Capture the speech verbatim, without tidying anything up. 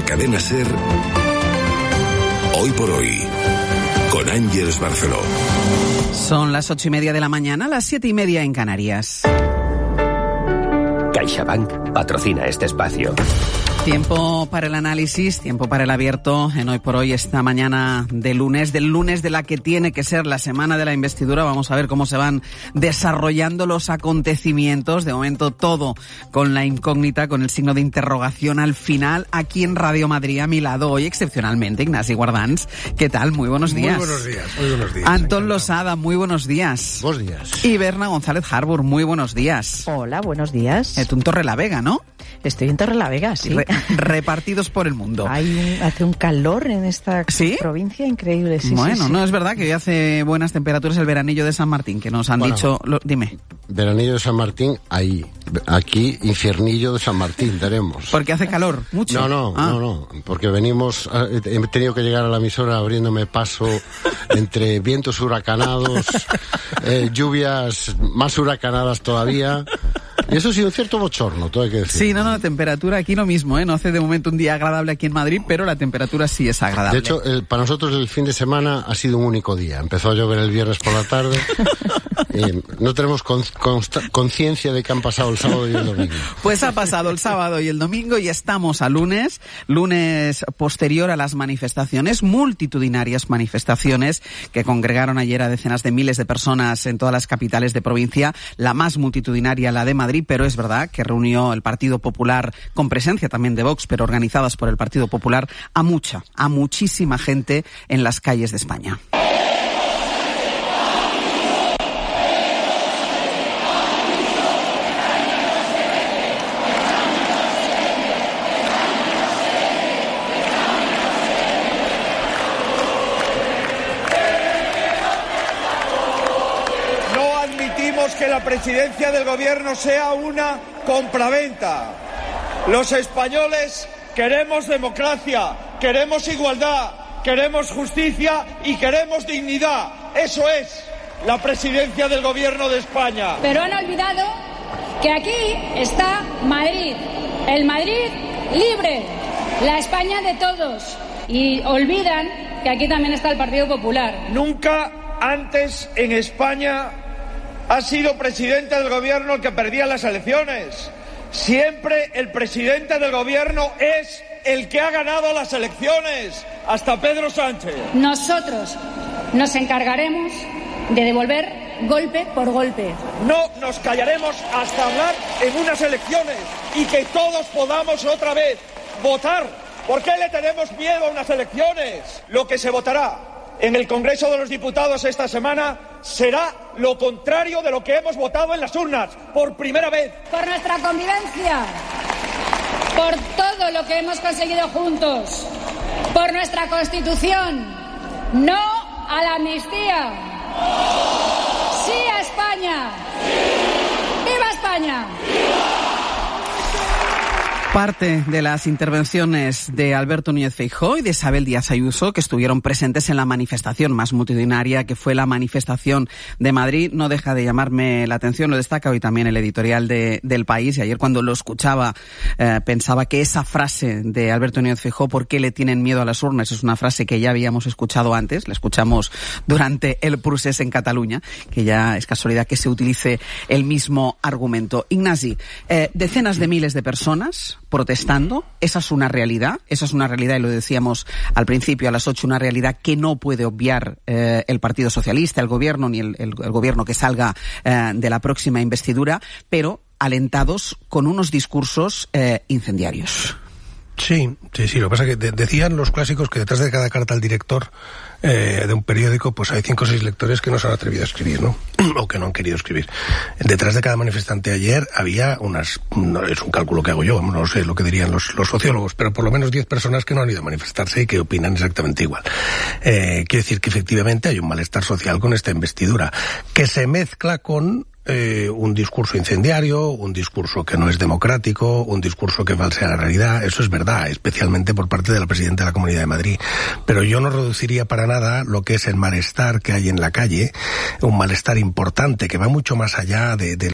la cadena SER, Hoy por Hoy, con Ángeles Barceló. Son las ocho y media de la mañana, las siete y media en Canarias. CaixaBank patrocina este espacio. Tiempo para el análisis, tiempo para el abierto en Hoy por Hoy, esta mañana de lunes, del lunes de la que tiene que ser la semana de la investidura. Vamos a ver cómo se van desarrollando los acontecimientos. De momento todo con la incógnita, con el signo de interrogación al final. Aquí en Radio Madrid, a mi lado hoy excepcionalmente, Ignasi Guardans. ¿Qué tal? Muy buenos días. Muy buenos días, muy buenos días. Antón Encantado. Losada, muy buenos días. Buenos días. Y Berna González Harbour, muy buenos días. Hola, buenos días. Eh, tú en Torrelavega, ¿no? Estoy en Torrelavega, sí. Re- repartidos por el mundo. Hay un, hace un calor en esta ¿Sí? provincia increíble. Sí, bueno, sí, sí. no es verdad que hoy hace buenas temperaturas el veranillo de San Martín, que nos han Bueno. dicho... Lo, dime. Veranillo de San Martín, ahí. Aquí, infiernillo de San Martín tenemos. Porque hace calor, mucho. No, no, Ah. no, no, porque venimos, eh, he tenido que llegar a la emisora abriéndome paso entre vientos huracanados, eh, lluvias más huracanadas todavía. Y eso sí, un cierto bochorno, todo hay que decir. Sí, no, no, temperatura aquí lo mismo, ¿eh? No hace de momento un día agradable aquí en Madrid, pero la temperatura sí es agradable. De hecho, el, para nosotros el fin de semana ha sido un único día. Empezó a llover el viernes por la tarde. Y no tenemos con- consta- conciencia de que han pasado el sábado y el domingo. Pues ha pasado el sábado y el domingo y estamos a lunes, lunes posterior a las manifestaciones, multitudinarias manifestaciones que congregaron ayer a decenas de miles de personas en todas las capitales de provincia, la más multitudinaria, la de Madrid, pero es verdad que reunió el Partido Popular, con presencia también de Vox, pero organizadas por el Partido Popular, a mucha, a muchísima gente en las calles de España. No admitimos que la presidencia del gobierno sea una compraventa. Los españoles queremos democracia, queremos igualdad, queremos justicia y queremos dignidad. Eso es la presidencia del gobierno de España. Pero han olvidado que aquí está Madrid, el Madrid libre, la España de todos. Y olvidan que aquí también está el Partido Popular. Nunca antes en España ha sido presidente del gobierno el que perdía las elecciones. Siempre el presidente del gobierno es el que ha ganado las elecciones, hasta Pedro Sánchez. Nosotros nos encargaremos de devolver golpe por golpe. No nos callaremos hasta hablar en unas elecciones y que todos podamos otra vez votar. ¿Por qué le tenemos miedo a unas elecciones? Lo que se votará en el Congreso de los Diputados esta semana será lo contrario de lo que hemos votado en las urnas, por primera vez. Por nuestra convivencia, por todo lo que hemos conseguido juntos, por nuestra Constitución, no a la amnistía, sí a España, ¡viva España! Parte de las intervenciones de Alberto Núñez Feijóo y de Isabel Díaz Ayuso, que estuvieron presentes en la manifestación más multitudinaria, que fue la manifestación de Madrid, no deja de llamarme la atención. Lo destaca hoy también el editorial de, del País, y ayer cuando lo escuchaba eh, pensaba que esa frase de Alberto Núñez Feijóo, ¿por qué le tienen miedo a las urnas?, es una frase que ya habíamos escuchado antes, la escuchamos durante el Procés en Cataluña, que ya es casualidad que se utilice el mismo argumento. Ignasi, eh, decenas de miles de personas protestando, esa es una realidad, esa es una realidad, y lo decíamos al principio a las ocho, una realidad que no puede obviar eh, el Partido Socialista, el gobierno, ni el, el, el gobierno que salga eh, de la próxima investidura, pero alentados con unos discursos eh, incendiarios. Sí, sí, sí. Lo que pasa es que de- decían los clásicos que detrás de cada carta al director eh, de un periódico, pues hay cinco o seis lectores que no se han atrevido a escribir, ¿no? O que no han querido escribir. Detrás de cada manifestante ayer había unas, no es un cálculo que hago yo, no sé lo que dirían los, los sociólogos, pero por lo menos diez personas que no han ido a manifestarse y que opinan exactamente igual. Eh, quiere decir que efectivamente hay un malestar social con esta investidura, que se mezcla con Eh, un discurso incendiario, un discurso que no es democrático, un discurso que falsea la realidad. Eso es verdad, especialmente por parte de la presidenta de la Comunidad de Madrid. Pero yo no reduciría para nada lo que es el malestar que hay en la calle, un malestar importante que va mucho más allá de, de